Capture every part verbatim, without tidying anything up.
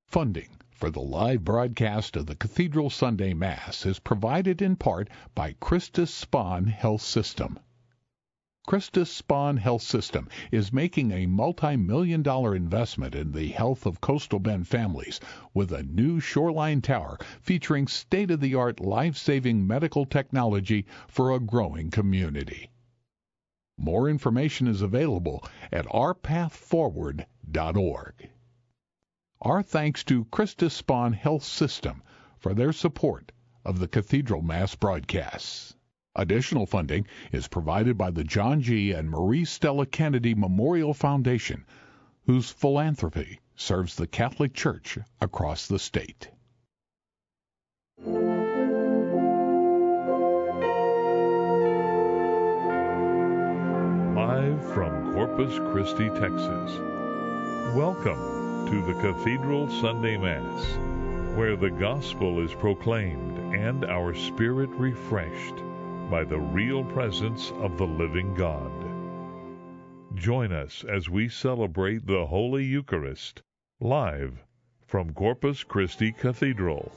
Funding for the live broadcast of the Cathedral Sunday Mass is provided in part by Christus Spohn Health System. Christus Spohn Health System is making a multi-million dollar investment in the health of Coastal Bend families with a new shoreline tower featuring state-of-the-art life-saving medical technology for a growing community. More information is available at our path forward dot org. Our thanks to Christus Spohn Health System for their support of the Cathedral Mass broadcasts. Additional funding is provided by the John G. and Marie Stella Kennedy Memorial Foundation, whose philanthropy serves the Catholic Church across the state. Live from Corpus Christi, Texas. Welcome to the Cathedral Sunday Mass, where the gospel is proclaimed and our spirit refreshed by the real presence of the living God. Join us as we celebrate the Holy Eucharist, live from Corpus Christi Cathedral.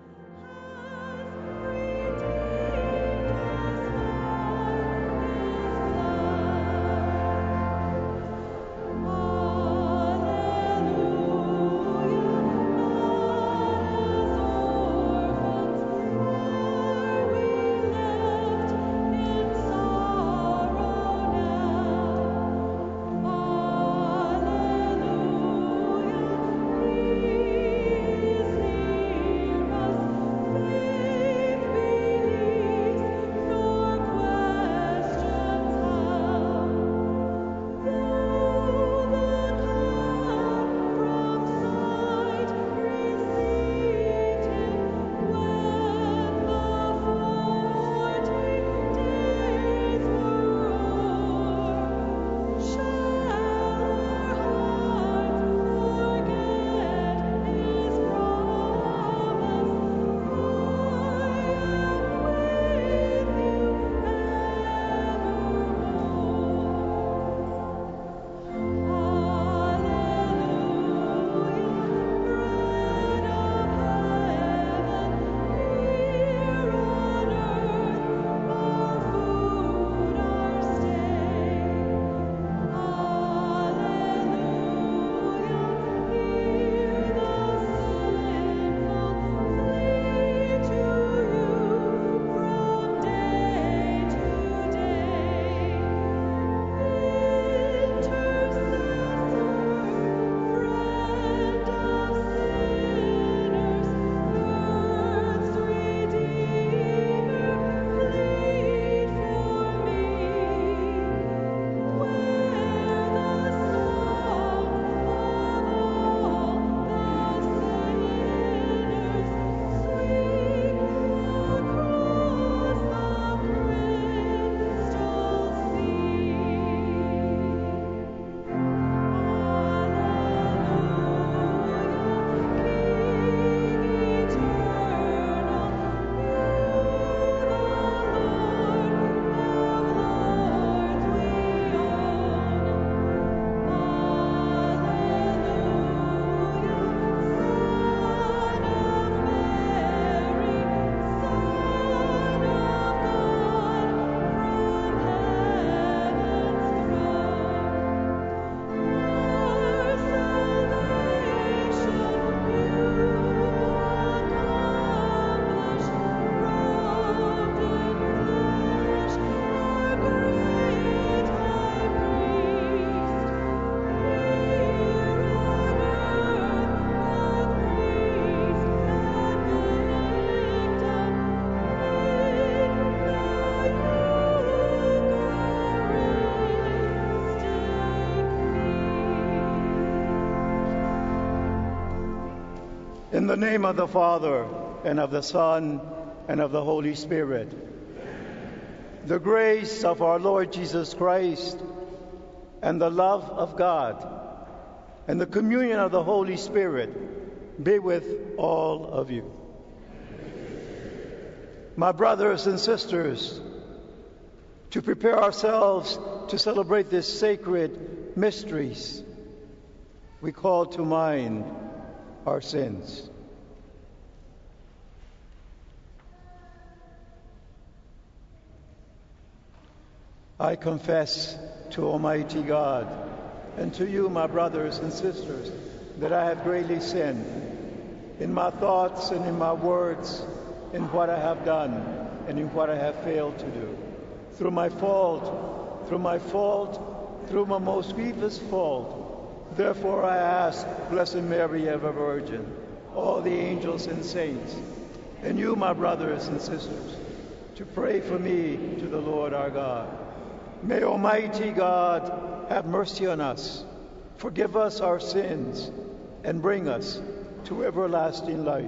In the name of the Father, and of the Son, and of the Holy Spirit. The grace of our Lord Jesus Christ, and the love of God, and the communion of the Holy Spirit be with all of you. My brothers and sisters, to prepare ourselves to celebrate this sacred mysteries, we call to mind our sins. I confess to Almighty God and to you, my brothers and sisters, that I have greatly sinned in my thoughts and in my words, in what I have done and in what I have failed to do. Through my fault, through my fault, through my most grievous fault. Therefore I ask, Blessed Mary, ever Virgin, all the angels and saints, and you, my brothers and sisters, to pray for me to the Lord our God. May Almighty God have mercy on us, forgive us our sins, and bring us to everlasting life.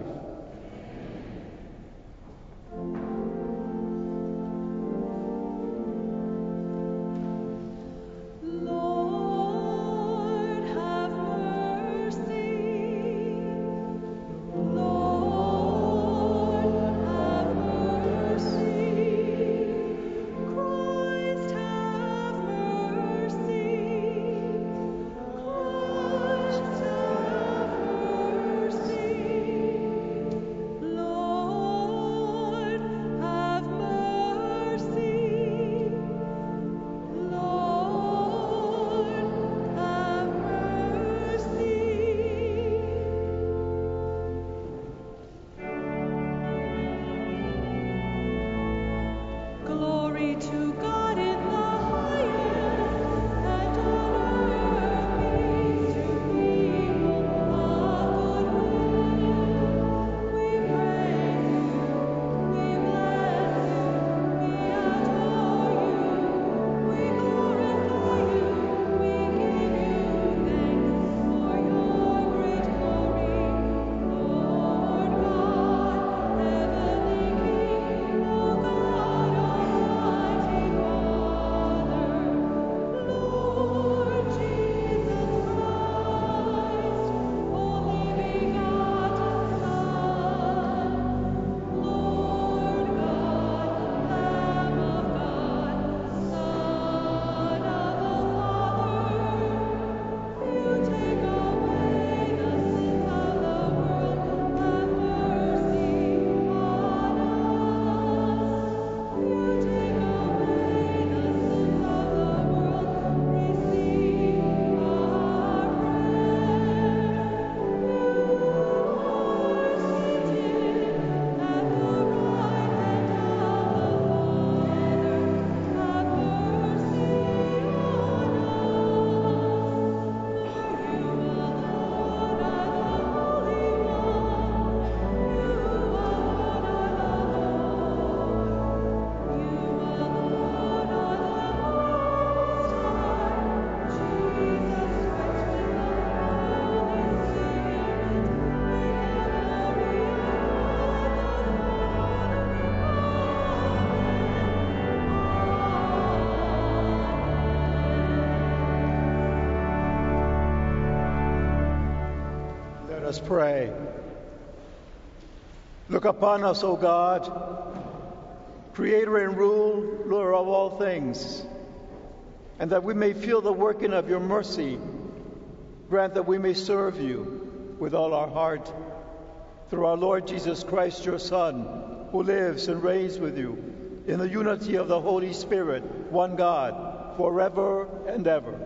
Let us pray. Look upon us, O God, Creator and ruler of all things, and that we may feel the working of your mercy. Grant that we may serve you with all our heart. Through our Lord Jesus Christ, your Son, who lives and reigns with you in the unity of the Holy Spirit, one God, forever and ever.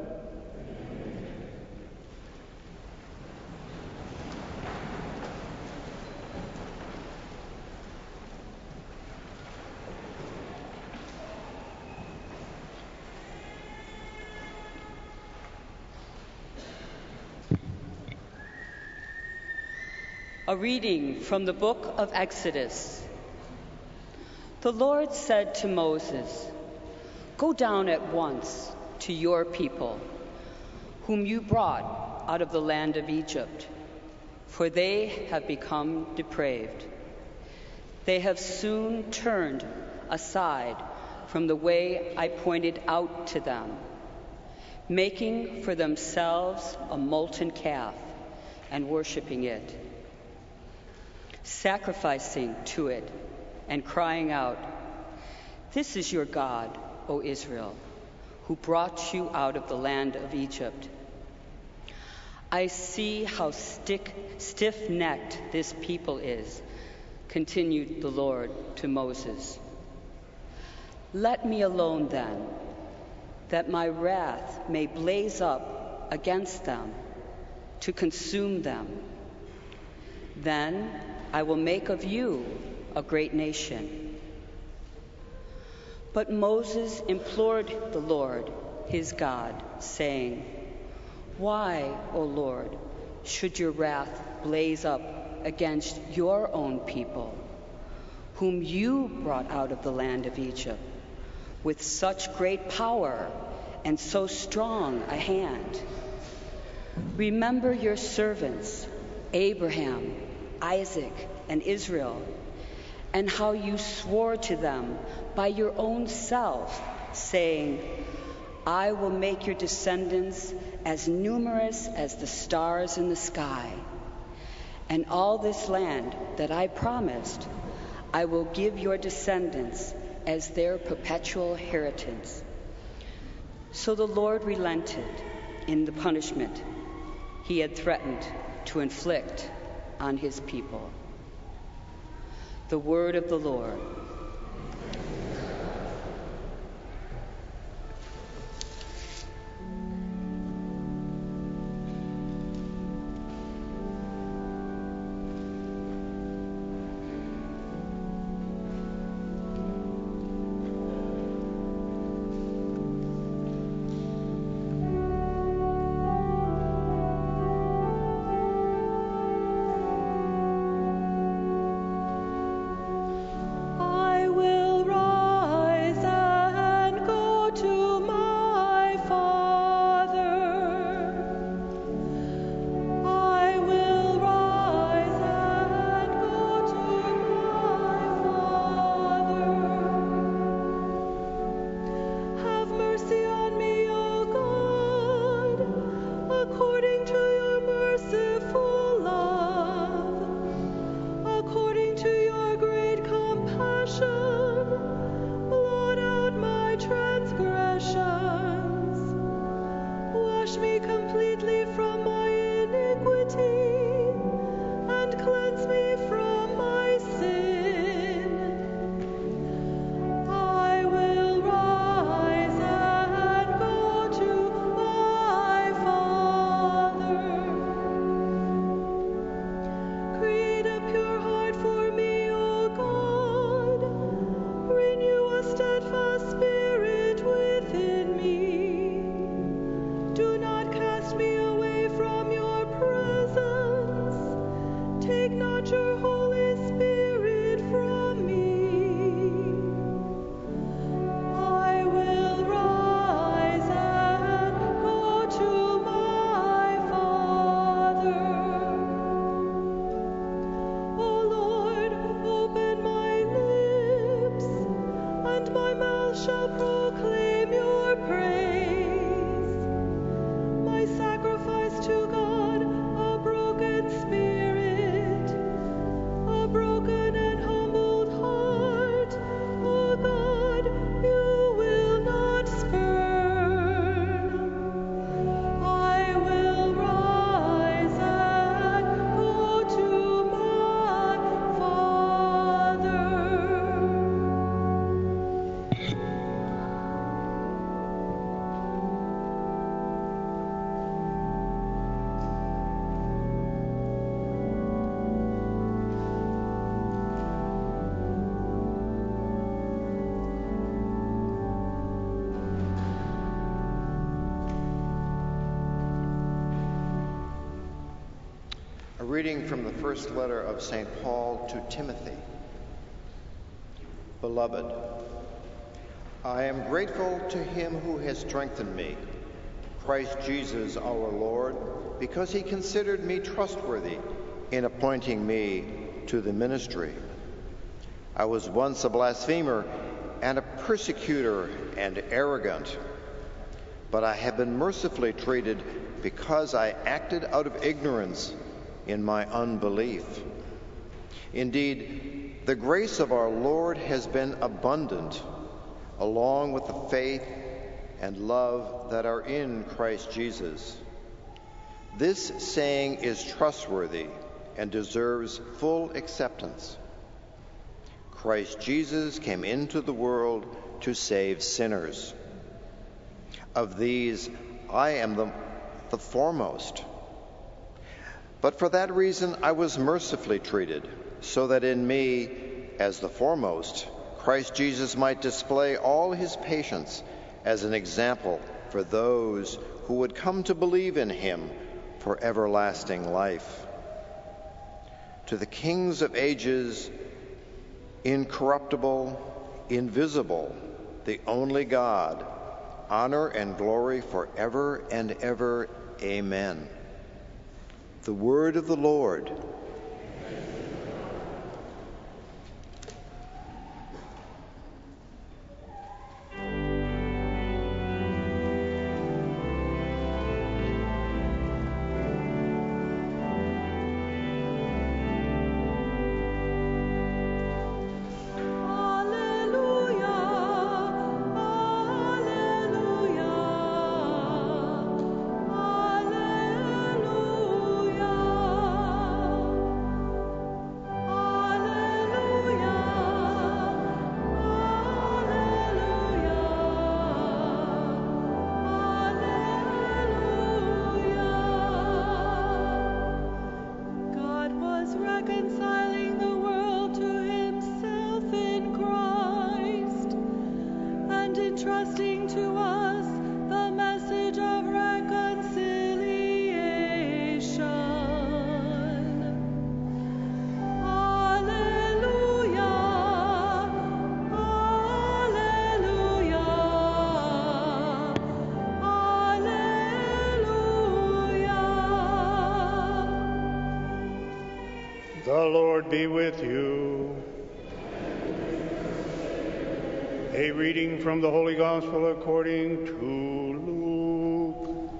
A reading from the book of Exodus. The Lord said to Moses, "Go down at once to your people, whom you brought out of the land of Egypt, for they have become depraved. They have soon turned aside from the way I pointed out to them, making for themselves a molten calf and worshiping it, sacrificing to it and crying out, 'This is your God, O Israel, who brought you out of the land of Egypt.' I see how stick, stiff-necked this people is, continued the Lord to Moses. Let me alone then, that my wrath may blaze up against them to consume them. Then I will make of you a great nation. But Moses implored the Lord, his God, saying, Why, O Lord, should your wrath blaze up against your own people, whom you brought out of the land of Egypt, with such great power and so strong a hand? Remember your servants, Abraham, Isaac, and Israel, and how you swore to them by your own self, saying, I will make your descendants as numerous as the stars in the sky, and all this land that I promised I will give your descendants as their perpetual inheritance. So the Lord relented in the punishment he had threatened to inflict on his people. The word of the Lord. A reading from the first letter of Saint Paul to Timothy. Beloved, I am grateful to him who has strengthened me, Christ Jesus our Lord, because he considered me trustworthy in appointing me to the ministry. I was once a blasphemer and a persecutor and arrogant, but I have been mercifully treated because I acted out of ignorance in my unbelief. Indeed, the grace of our Lord has been abundant, along with the faith and love that are in Christ Jesus. This saying is trustworthy and deserves full acceptance. Christ Jesus came into the world to save sinners. Of these, I am the, the foremost. But for that reason, I was mercifully treated, so that in me, as the foremost, Christ Jesus might display all his patience as an example for those who would come to believe in him for everlasting life. To the kings of ages, incorruptible, invisible, the only God, honor and glory forever and ever. Amen. The word of the Lord. The Lord be with you. A reading from the Holy Gospel according to Luke.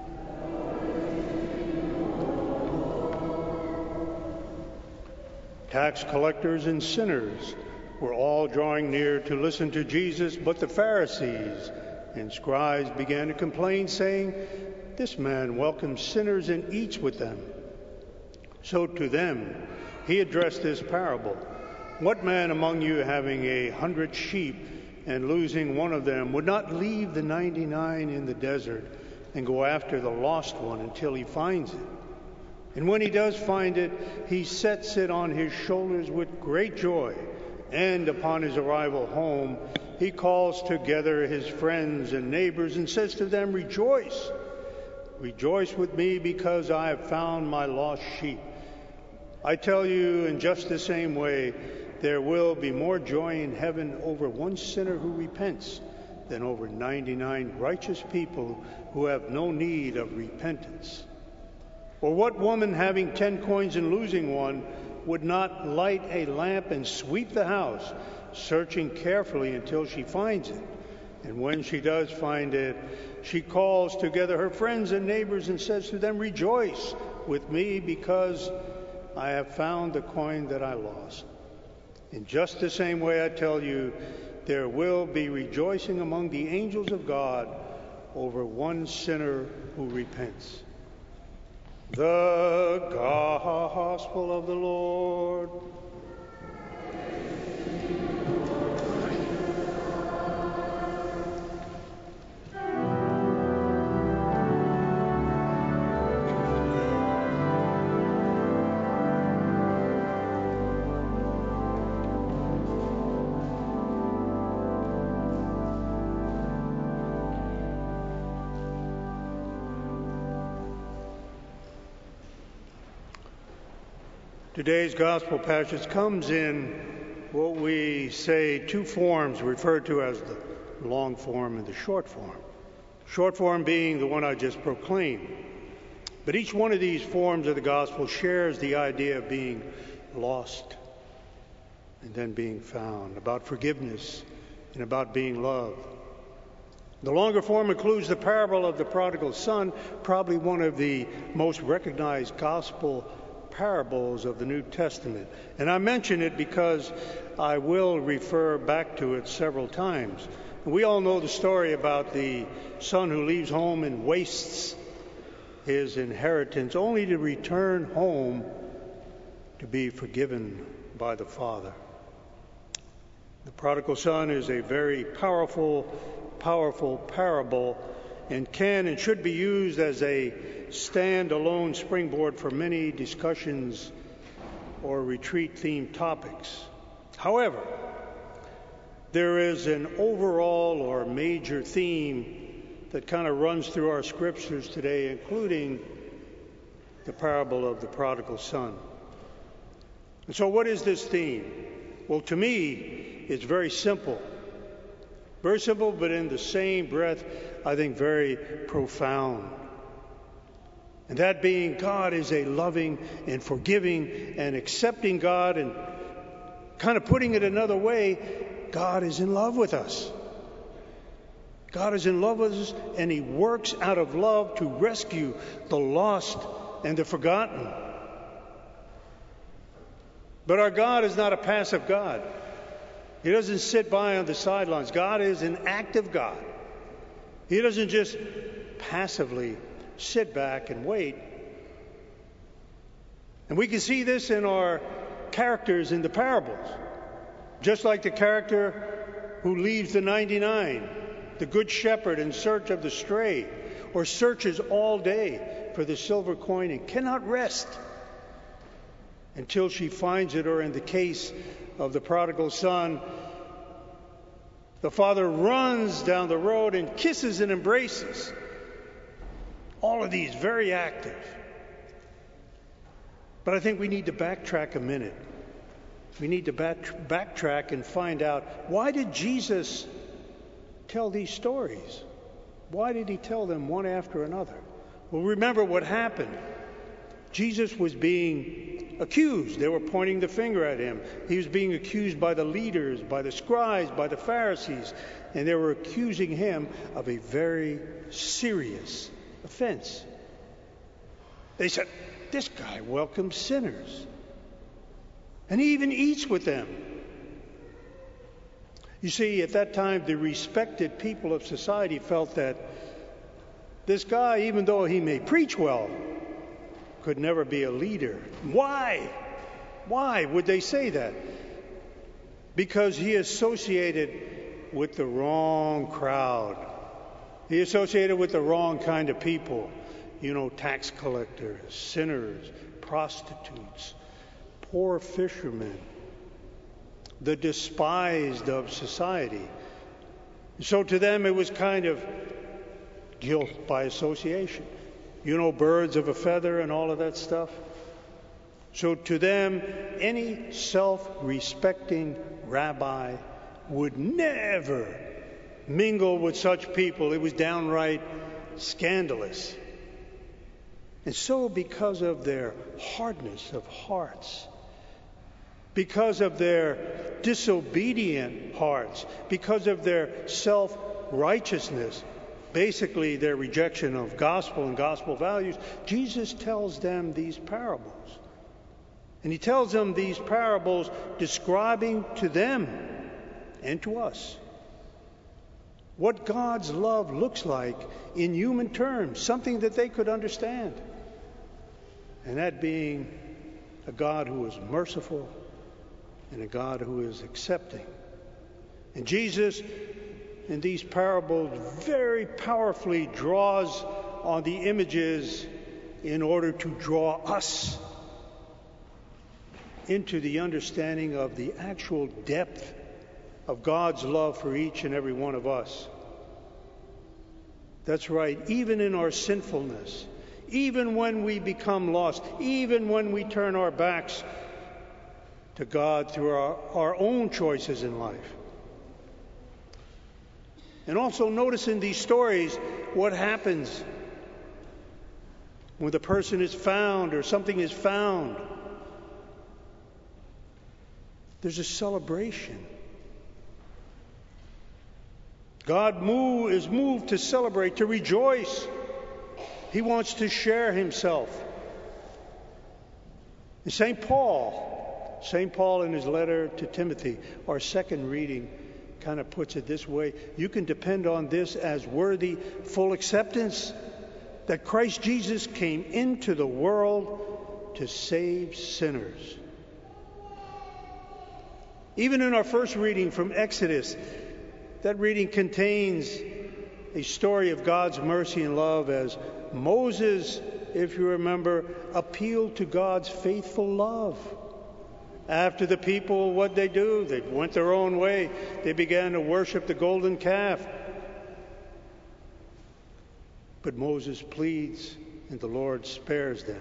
Tax collectors and sinners were all drawing near to listen to Jesus, but the Pharisees and scribes began to complain, saying, "This man welcomes sinners and eats with them." So to them he addressed this parable. What man among you, having a hundred sheep and losing one of them, would not leave the ninety-nine in the desert and go after the lost one until he finds it? And when he does find it, he sets it on his shoulders with great joy. And upon his arrival home, he calls together his friends and neighbors and says to them, "Rejoice! Rejoice with me, because I have found my lost sheep." I tell you, in just the same way, there will be more joy in heaven over one sinner who repents than over ninety-nine righteous people who have no need of repentance. Or what woman, having ten coins and losing one, would not light a lamp and sweep the house, searching carefully until she finds it? And when she does find it, she calls together her friends and neighbors and says to them, "Rejoice with me, because I have found the coin that I lost." In just the same way, I tell you, there will be rejoicing among the angels of God over one sinner who repents. The Gospel of the Lord. Today's gospel passage comes in what we say two forms referred to as the long form and the short form. Short form being the one I just proclaimed. But each one of these forms of the gospel shares the idea of being lost and then being found, about forgiveness and about being loved. The longer form includes the parable of the prodigal son, probably one of the most recognized gospel parables of the New Testament. And I mention it because I will refer back to it several times. We all know the story about the son who leaves home and wastes his inheritance, only to return home to be forgiven by the Father. The prodigal son is a very powerful, powerful parable, and can and should be used as a stand-alone springboard for many discussions or retreat-themed topics. However, there is an overall or major theme that kind of runs through our scriptures today, including the parable of the prodigal son. And so what is this theme? Well, to me, it's very simple. Very simple, but in the same breath, I think very profound. And that being, God is a loving and forgiving and accepting God, and kind of putting it another way, God is in love with us. God is in love with us, and He works out of love to rescue the lost and the forgotten. But our God is not a passive God. He doesn't sit by on the sidelines. God is an active God. He doesn't just passively sit back and wait. And we can see this in our characters in the parables. Just like the character who leaves the ninety-nine, the good shepherd in search of the stray, or searches all day for the silver coin and cannot rest until she finds it, or in the case of the prodigal son, the father runs down the road and kisses and embraces. All of these very active. But I think we need to backtrack a minute. We need to back, backtrack and find out, why did Jesus tell these stories? Why did He tell them one after another? Well, remember what happened. Jesus was being accused. They were pointing the finger at Him. He was being accused by the leaders, by the scribes, by the Pharisees, and they were accusing Him of a very serious offense. They said, this guy welcomes sinners, and He even eats with them. You see, at that time, the respected people of society felt that this guy, even though he may preach well, could never be a leader. Why? Why would they say that? Because he associated with the wrong crowd. He associated with the wrong kind of people. You know, tax collectors, sinners, prostitutes, poor fishermen, the despised of society. So to them it was kind of guilt by association. You know, birds of a feather and all of that stuff. So to them, any self-respecting rabbi would never mingle with such people. It was downright scandalous. And so because of their hardness of hearts, because of their disobedient hearts, because of their self-righteousness, basically their rejection of gospel and gospel values, Jesus tells them these parables. And He tells them these parables describing to them and to us what God's love looks like in human terms, something that they could understand. And that being a God who is merciful and a God who is accepting. And Jesus, in these parables, very powerfully draws on the images in order to draw us into the understanding of the actual depth of God's love for each and every one of us. That's right, even in our sinfulness, even when we become lost, even when we turn our backs to God through our, our own choices in life. And also notice in these stories what happens when the person is found or something is found. There's a celebration. God move, is moved to celebrate, to rejoice. He wants to share Himself. And Saint Paul, Saint Paul in his letter to Timothy, our second reading, kind of puts it this way: you can depend on this as worthy full acceptance. that Christ Jesus came into the world to save sinners. Even in our first reading from Exodus, that reading contains a story of God's mercy and love as Moses, if you remember, appealed to God's faithful love. After the people, what they do? They went their own way. They began to worship the golden calf. But Moses pleads, and the Lord spares them.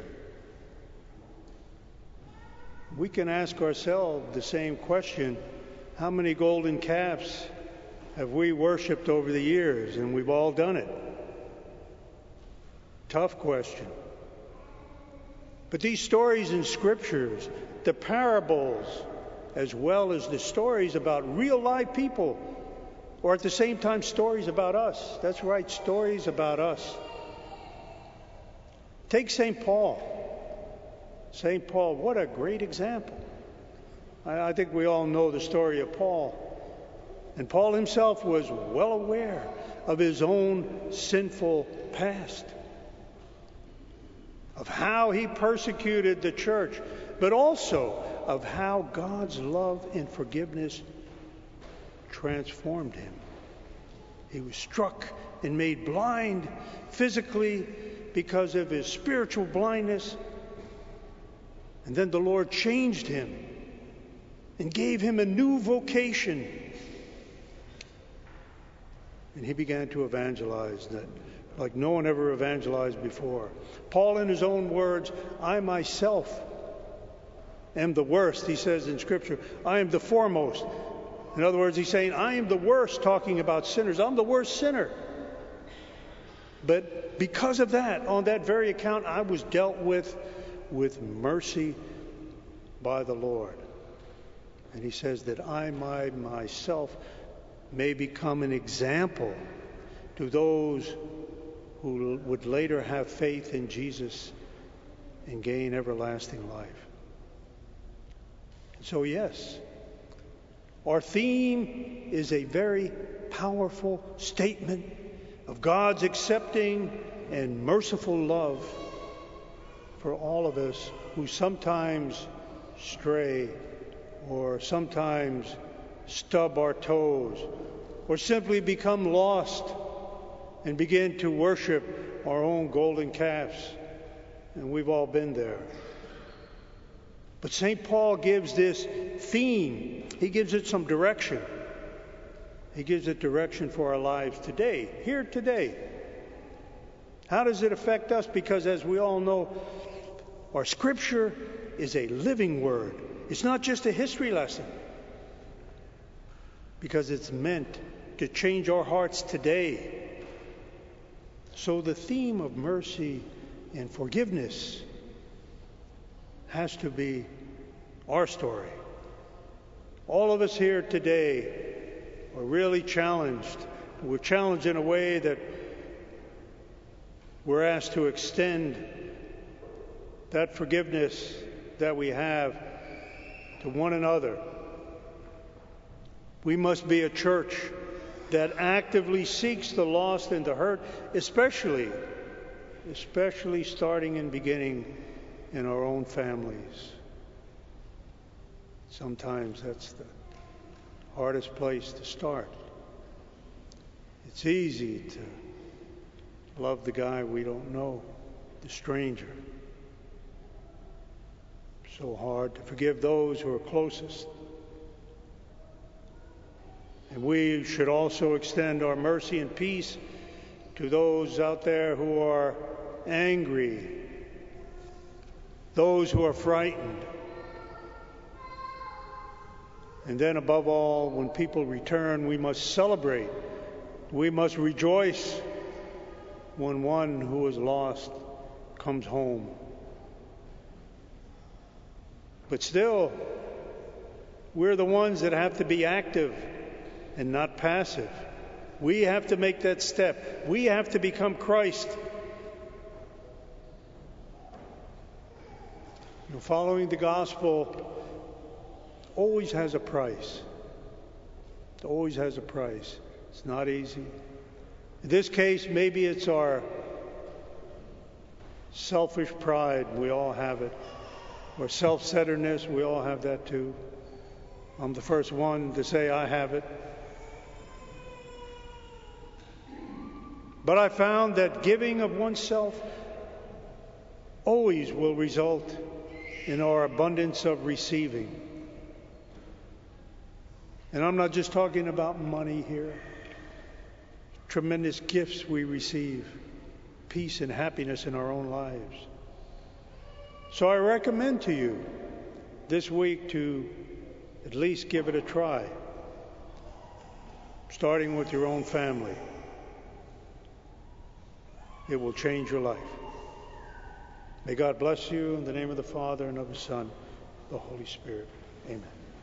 We can ask ourselves the same question: how many golden calves have we worshipped over the years? And we've all done it. Tough question. But these stories in Scriptures, the parables, as well as the stories about real live people, or at the same time stories about us. That's right, stories about us. Take Saint Paul. Saint Paul, what a great example. I, I think we all know the story of Paul. And Paul himself was well aware of his own sinful past, of how he persecuted the church, but also of how God's love and forgiveness transformed him. He was struck and made blind physically because of his spiritual blindness. And then the Lord changed him and gave him a new vocation. And he began to evangelize that like no one ever evangelized before. Paul, in his own words, I myself am the worst, he says in Scripture. I am the foremost. In other words, he's saying, I am the worst, talking about sinners. I'm the worst sinner. But because of that, on that very account, I was dealt with with mercy by the Lord. And he says that I my, myself may become an example to those who would later have faith in Jesus and gain everlasting life. So yes, our theme is a very powerful statement of God's accepting and merciful love for all of us who sometimes stray or sometimes stub our toes or simply become lost and begin to worship our own golden calves. And we've all been there. But Saint Paul gives this theme. He gives it some direction. He gives it direction for our lives today, here today. How does it affect us? Because as we all know, our Scripture is a living word. It's not just a history lesson. Because it's meant to change our hearts today. So the theme of mercy and forgiveness has to be our story. All of us here today are really challenged. We're challenged in a way that we're asked to extend that forgiveness that we have to one another. We must be a church that actively seeks the lost and the hurt, especially, especially starting and beginning in our own families. Sometimes that's the hardest place to start. It's easy to love the guy we don't know, the stranger. So hard to forgive those who are closest. And we should also extend our mercy and peace to those out there who are angry, those who are frightened. And then above all, when people return, we must celebrate. We must rejoice when one who is lost comes home. But still, we're the ones that have to be active and not passive. We have to make that step. We have to become Christ. You know, following the gospel always has a price. It always has a price. It's not easy. In this case, maybe it's our Selfish pride, we all have it. Or self-centeredness, we all have that too. I'm the first one to say I have it. But I found that giving of oneself always will result in our abundance of receiving. And I'm not just talking about money here. Tremendous gifts we receive, peace and happiness in our own lives. So I recommend to you this week to at least give it a try, starting with your own family. It will change your life. May God bless you in the name of the Father and of the Son, the Holy Spirit. Amen.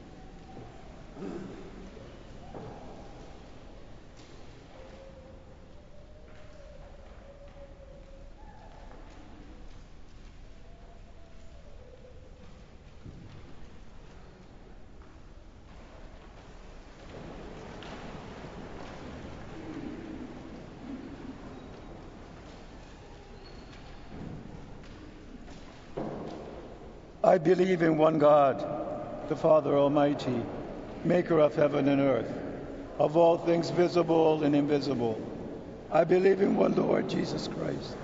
I believe in one God, the Father Almighty, maker of heaven and earth, of all things visible and invisible. I believe in one Lord, Jesus Christ,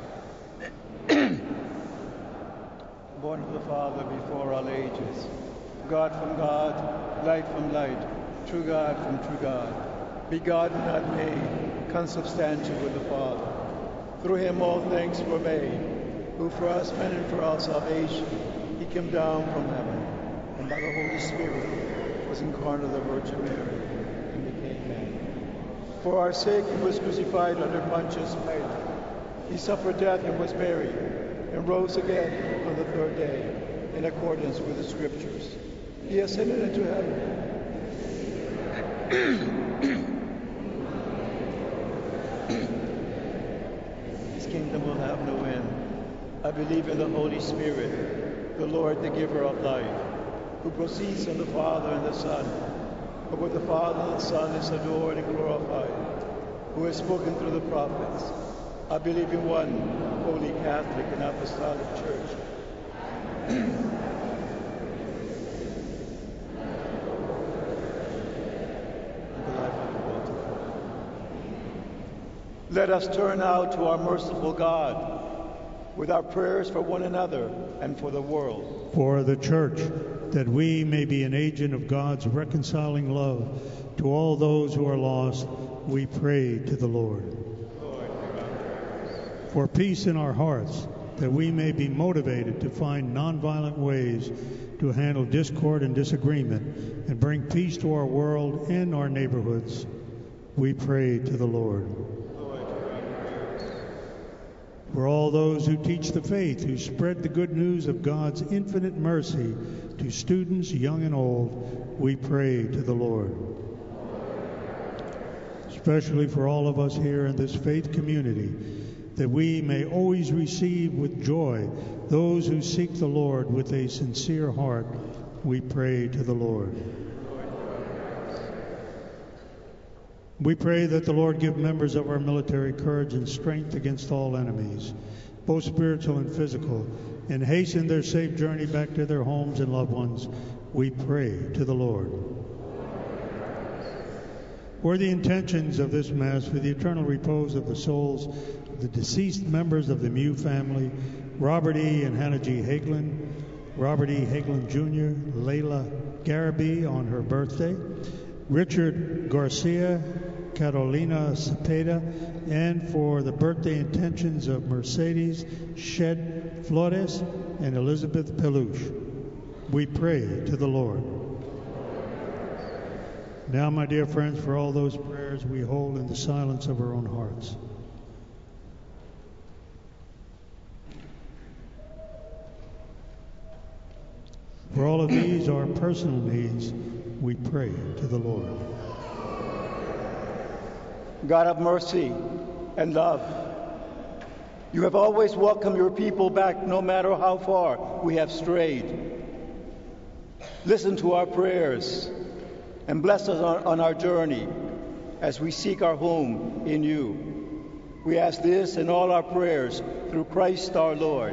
born of the Father before all ages, God from God, light from light, true God from true God, begotten, not made, consubstantial with the Father. Through him all things were made, who for us men and for our salvation, he came down from heaven, and by the Holy Spirit was incarnate of the Virgin Mary, and became man. For our sake he was crucified under Pontius Pilate. He suffered death and was buried, and rose again on the third day, in accordance with the Scriptures. He ascended into heaven. His kingdom will have no end. I believe in the Holy Spirit, the Lord, the giver of life, who proceeds from the Father and the Son, who with the Father and the Son is adored and glorified, who has spoken through the prophets. I believe in one holy Catholic and Apostolic Church. Let us turn now to our merciful God with our prayers for one another and for the world. For the Church, that we may be an agent of God's reconciling love to all those who are lost, we pray to the Lord. Lord, hear our prayers. For peace in our hearts, that we may be motivated to find nonviolent ways to handle discord and disagreement and bring peace to our world and our neighborhoods, we pray to the Lord. For all those who teach the faith, who spread the good news of God's infinite mercy to students young and old, we pray to the Lord. Especially for all of us here in this faith community, that we may always receive with joy those who seek the Lord with a sincere heart, we pray to the Lord. We pray that the Lord give members of our military courage and strength against all enemies, both spiritual and physical, and hasten their safe journey back to their homes and loved ones. We pray to the Lord. For the intentions of this Mass, for the eternal repose of the souls of the deceased members of the Mew family, Robert E. and Hannah G. Hagelin, Robert E. Hagelin Junior, Layla Garaby on her birthday, Richard Garcia, Carolina Cepeda, and for the birthday intentions of Mercedes Shed Flores and Elizabeth Peluche. We pray to the Lord. Now, my dear friends, for all those prayers we hold in the silence of our own hearts. For all of these, our personal needs, we pray to the Lord. God of mercy and love, you have always welcomed your people back no matter how far we have strayed. Listen to our prayers and bless us on, on our journey as we seek our home in you. We ask this in all our prayers through Christ our Lord.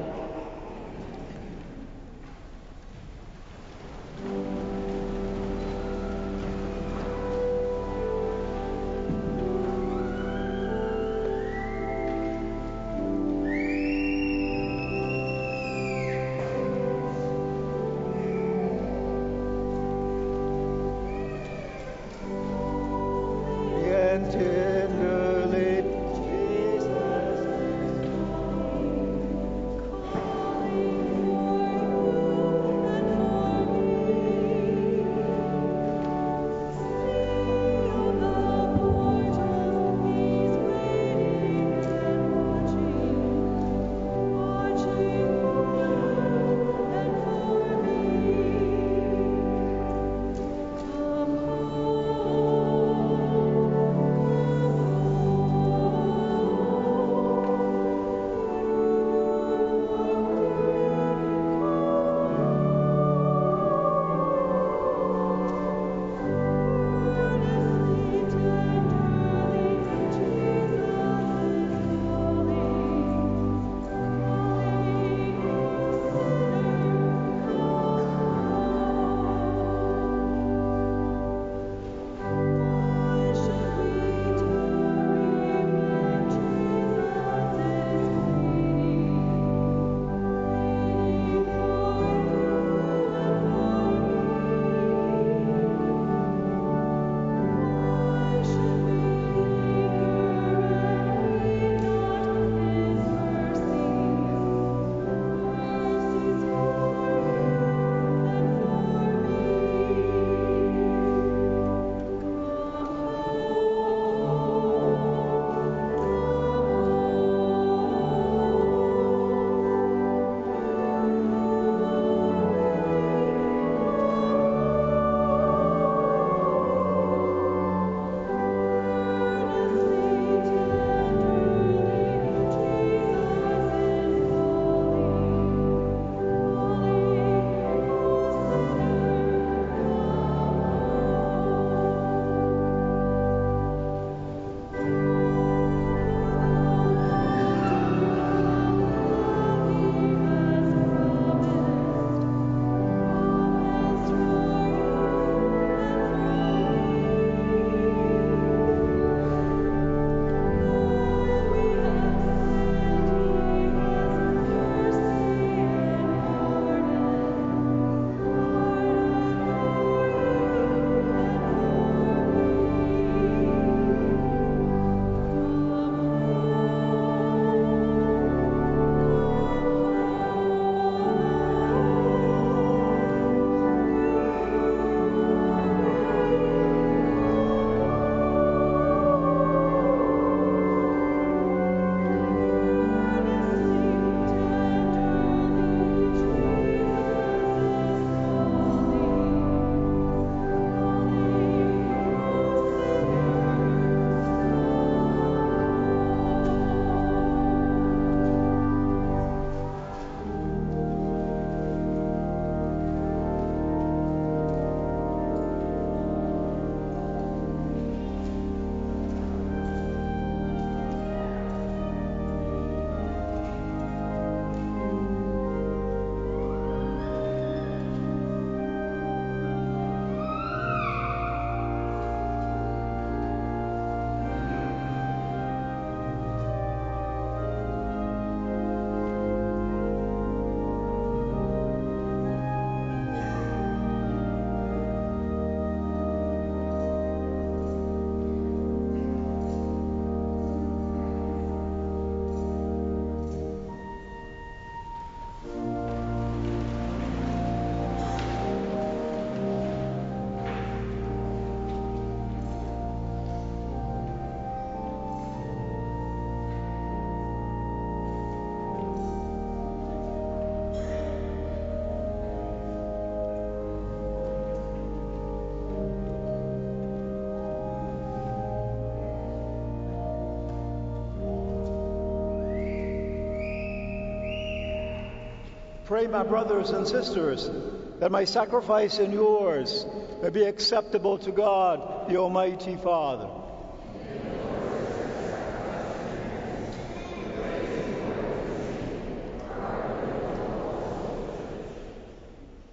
Pray, my brothers and sisters, that my sacrifice and yours may be acceptable to God, the Almighty Father.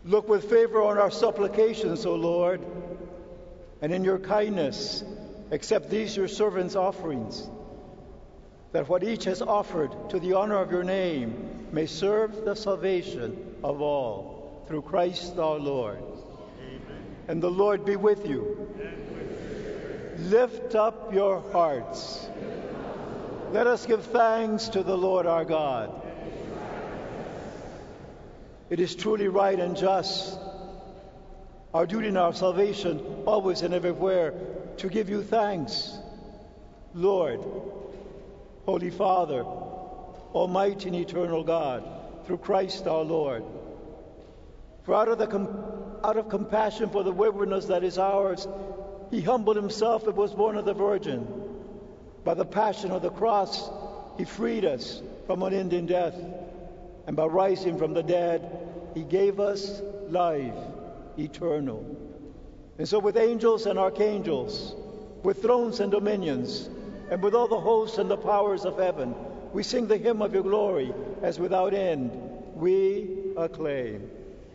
Look with favor on our supplications, O Lord, and in your kindness accept these your servants' offerings, that what each has offered to the honor of your name may serve the salvation of all, through Christ our Lord. Amen. And the Lord be with you. And with you. Lift up your hearts. Let us give thanks to the Lord our God. It is truly right and just, our duty and our salvation, always and everywhere, to give you thanks, Lord, Holy Father, Almighty and eternal God, through Christ our Lord. For out of, the com- out of compassion for the waywardness that is ours, he humbled himself and was born of the Virgin. By the passion of the cross, he freed us from unending death. And by rising from the dead, he gave us life eternal. And so with angels and archangels, with thrones and dominions, and with all the hosts and the powers of heaven, we sing the hymn of your glory, as without end we acclaim.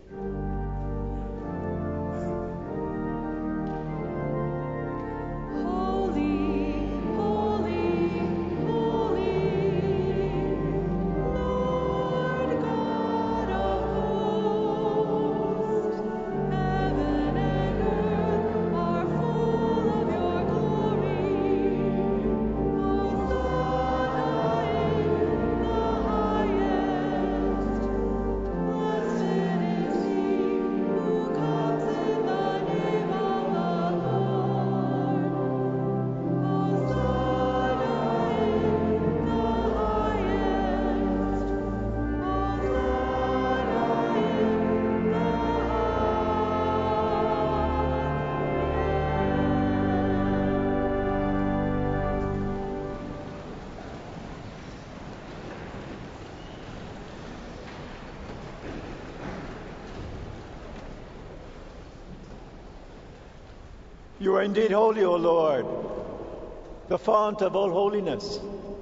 You are indeed holy, O Lord, the fount of all holiness.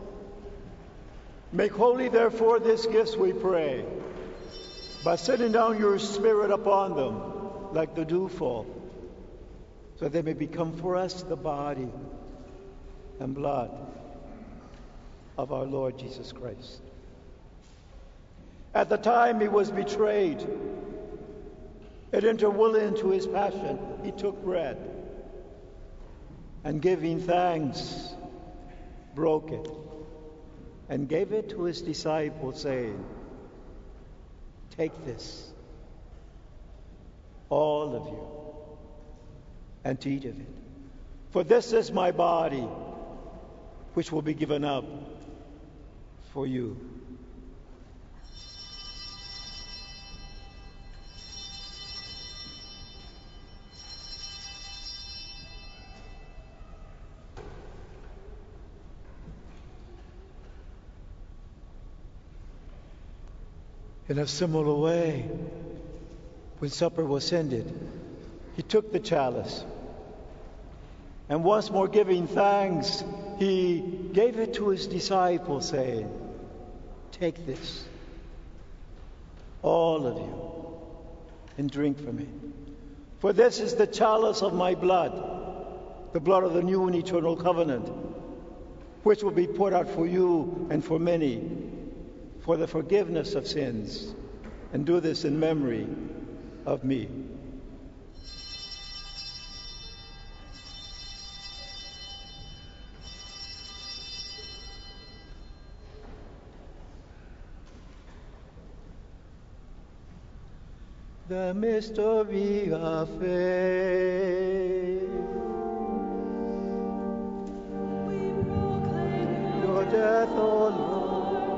Make holy, therefore, these gifts, we pray, by sending down your Spirit upon them like the dewfall, so they may become for us the body and blood of our Lord Jesus Christ. At the time he was betrayed and entered willingly into his passion, he took bread, and giving thanks, broke it, and gave it to his disciples, saying, "Take this, all of you, and eat of it. For this is my body, which will be given up for you." In a similar way, when supper was ended, he took the chalice, and once more giving thanks, he gave it to his disciples, saying, "Take this, all of you, and drink from it. For this is the chalice of my blood, the blood of the new and eternal covenant, which will be poured out for you and for many, for the forgiveness of sins, and do this in memory of me." The mystery of faith. We proclaim your death, O Lord.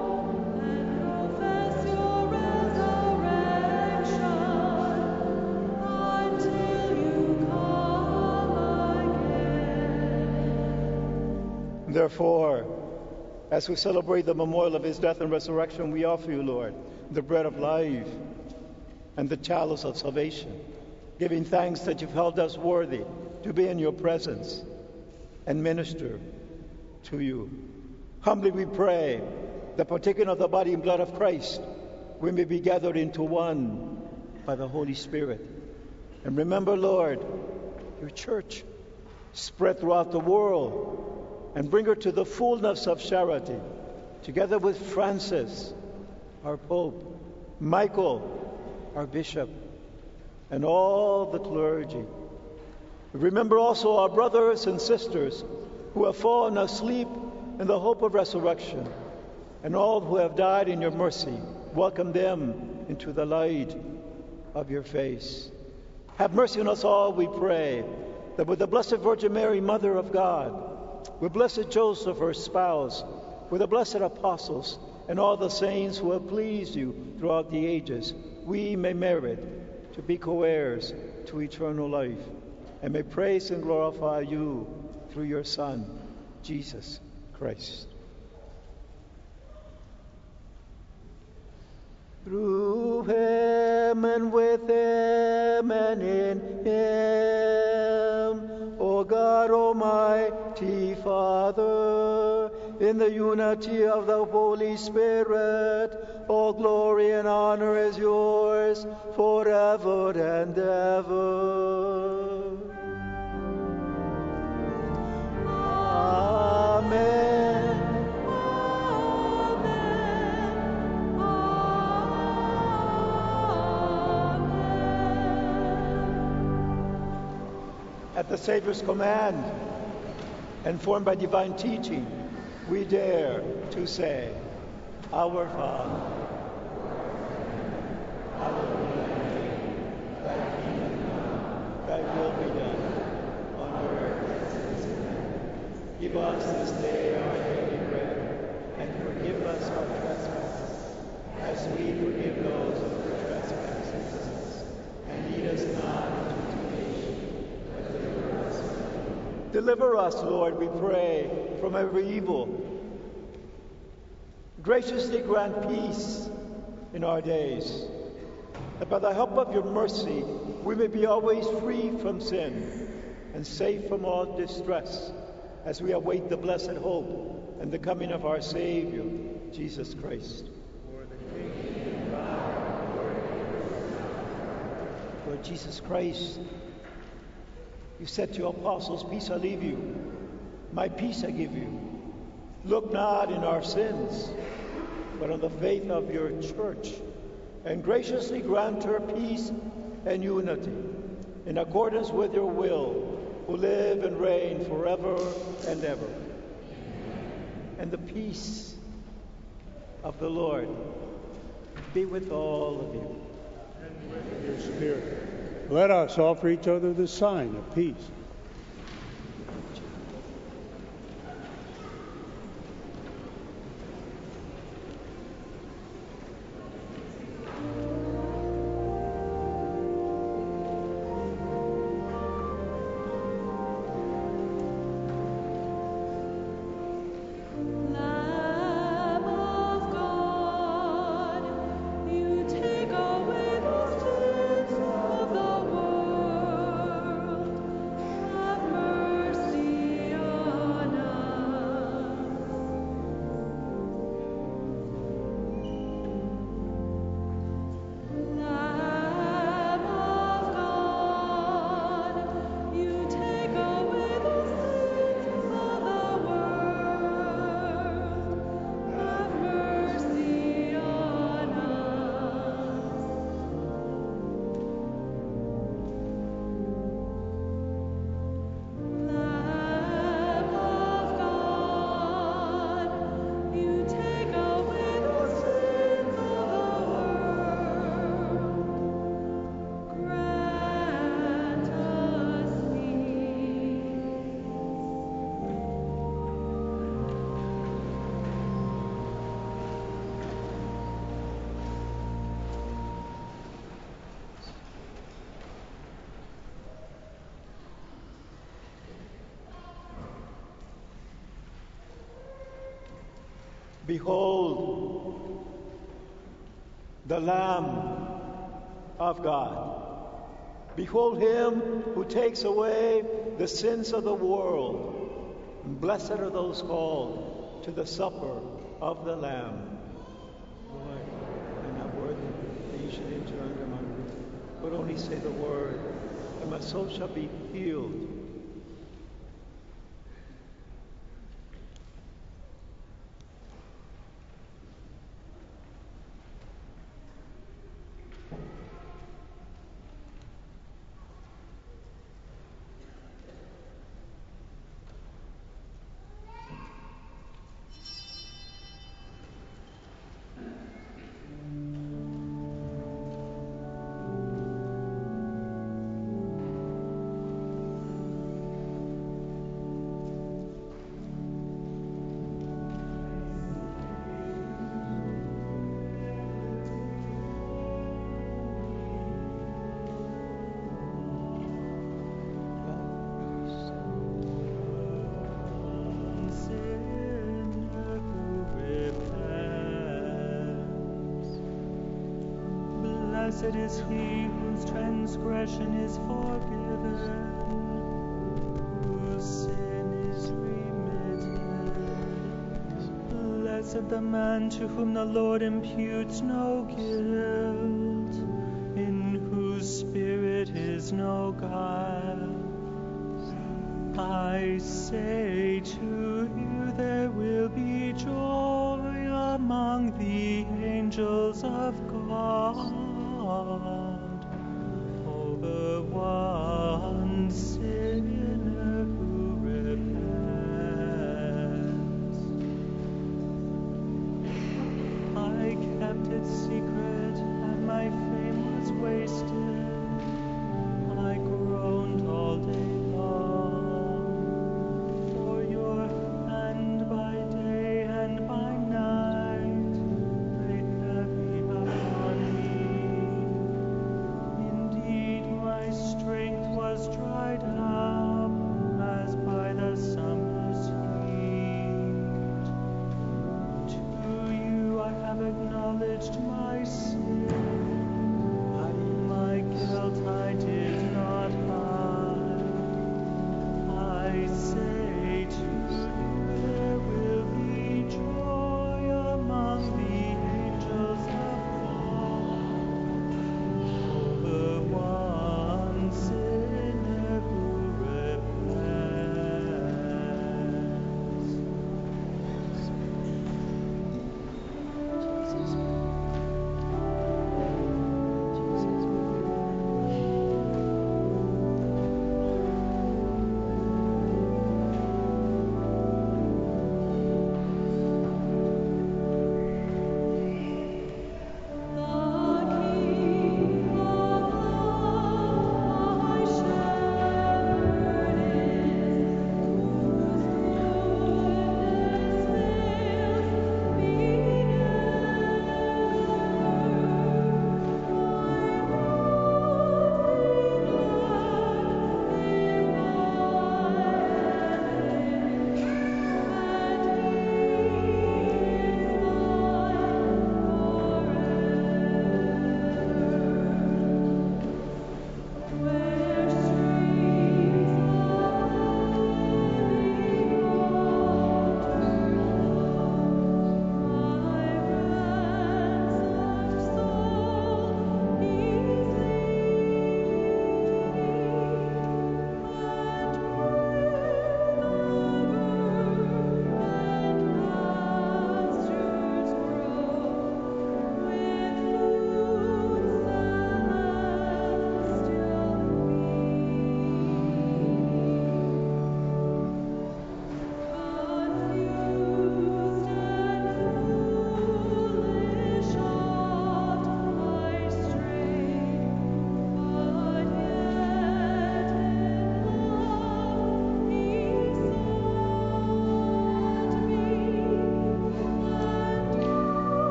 Therefore, as we celebrate the memorial of his death and resurrection, we offer you, Lord, the bread of life and the chalice of salvation, giving thanks that you've held us worthy to be in your presence and minister to you. Humbly we pray that, partaking of the body and blood of Christ, we may be gathered into one by the Holy Spirit. And remember, Lord, your church spread throughout the world and bring her to the fullness of charity, together with Francis, our Pope, Michael, our Bishop, and all the clergy. Remember also our brothers and sisters who have fallen asleep in the hope of resurrection, and all who have died in your mercy. Welcome them into the light of your face. Have mercy on us all, we pray, that with the Blessed Virgin Mary, Mother of God, with Blessed Joseph, her spouse, with the blessed apostles, and all the saints who have pleased you throughout the ages, we may merit to be co-heirs to eternal life, and may praise and glorify you through your Son, Jesus Christ. Through him and with him and in him, O God Almighty Father, in the unity of the Holy Spirit, all glory and honor is yours forever and ever. Amen. At the Savior's command, informed by divine teaching, we dare to say, Our Father, hallowed be thy name, thy kingdom come, thy will be done, on earth as it is in heaven. Give us this day our daily bread, and forgive us our trespasses, as we forgive those who trespass against us. And lead us not into temptation, but deliver us from evil. Deliver us, Lord, we pray, from every evil. Graciously grant peace in our days, that by the help of your mercy we may be always free from sin and safe from all distress, as we await the blessed hope and the coming of our Savior, Jesus Christ. Lord Jesus Christ, you said to your apostles, peace I leave you, my peace I give you. Look not in our sins, but on the faith of your church, and graciously grant her peace and unity, in accordance with your will, who live and reign forever and ever. And the peace of the Lord be with all of you. And with your spirit. Let us offer each other the sign of peace. Behold, the Lamb of God. Behold him who takes away the sins of the world. And blessed are those called to the supper of the Lamb. Lord, I'm not worthy that you should enter under my roof, would only say the word, and my soul shall be healed. Blessed is he whose transgression is forgiven, whose sin is remitted. Blessed the man to whom the Lord imputes no guilt, in whose spirit is no guile. I say to you, there will be joy among the angels of God over one sinner who repents. I kept it secret, and my fame was wasted. I groaned all day long, for your hand by day and by night lay heavy upon me.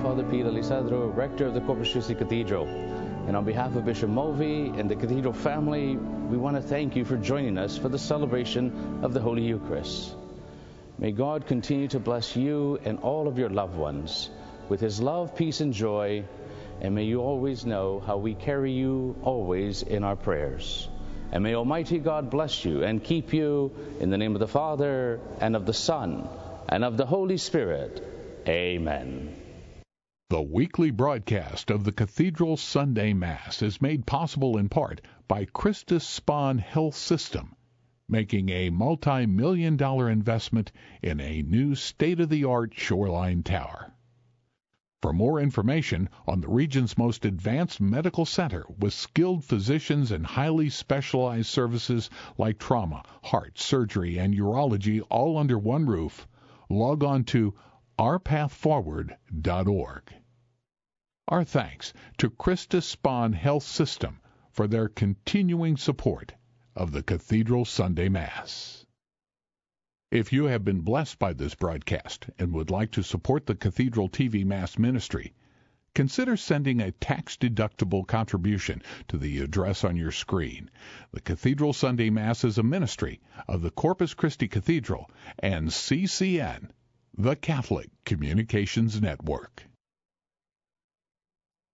Father Peter Lisandro, rector of the Corpus Christi Cathedral. And on behalf of Bishop Mulvey and the Cathedral family, we want to thank you for joining us for the celebration of the Holy Eucharist. May God continue to bless you and all of your loved ones with his love, peace, and joy, and may you always know how we carry you always in our prayers. And may Almighty God bless you and keep you in the name of the Father, and of the Son, and of the Holy Spirit. Amen. The weekly broadcast of the Cathedral Sunday Mass is made possible in part by Christus Spohn Health System, making a multi-million dollar investment in a new state-of-the-art shoreline tower. For more information on the region's most advanced medical center with skilled physicians and highly specialized services like trauma, heart, surgery, and urology all under one roof, log on to our path forward dot org. Our thanks to Christus Spohn Health System for their continuing support of the Cathedral Sunday Mass. If you have been blessed by this broadcast and would like to support the Cathedral T V Mass ministry, consider sending a tax-deductible contribution to the address on your screen. The Cathedral Sunday Mass is a ministry of the Corpus Christi Cathedral and C C N, the Catholic Communications Network.